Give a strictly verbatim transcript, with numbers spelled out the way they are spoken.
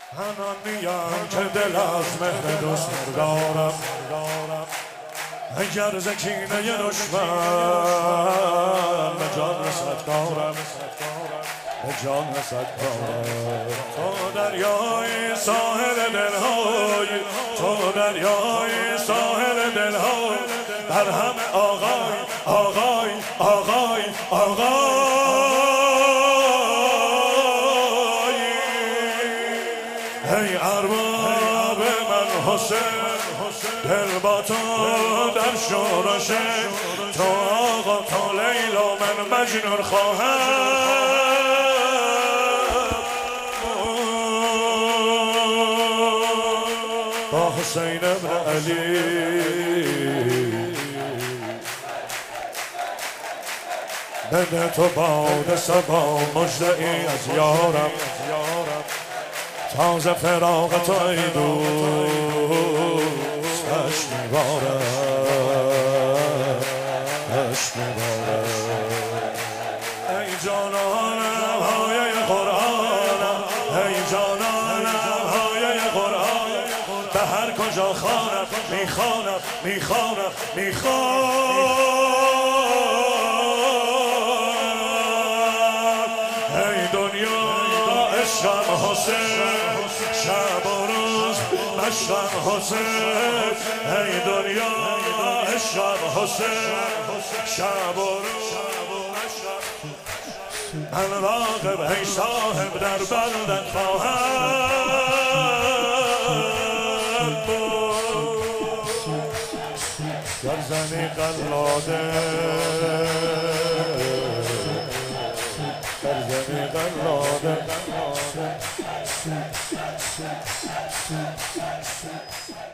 هنانیم که دل از مهر دوست دارم، اگر ز کینه دشمن به جان رسد کارم، به جان رسد کارم. تو دریای ساحل دلهای، تو دریای ساحل دلهای، در همه آقای آقای آقای آقای. ای ارباب من حسین، دل با تو در شورشه، تو آقا تو لیلا من مجنون خواهم. با حسین ابن علی بده تو باد صبا مژده ای از یارم، تازه فراق تو ای دوست عشق میبارم، عشق میبارم. ای جانانم هایه قرآنم، ای جانانم هایه قرآنم، به هر کجا خوانم میخوانم میخوانم میخوانم. ای دنیا عشقم حسین، شب و روز مشقم حسین. ای دنیا عشقم حسین، شب و روز مشقم. من راغب ای صاحب در بندت خواهم گر زنی قلاده، گر زنی قلاده.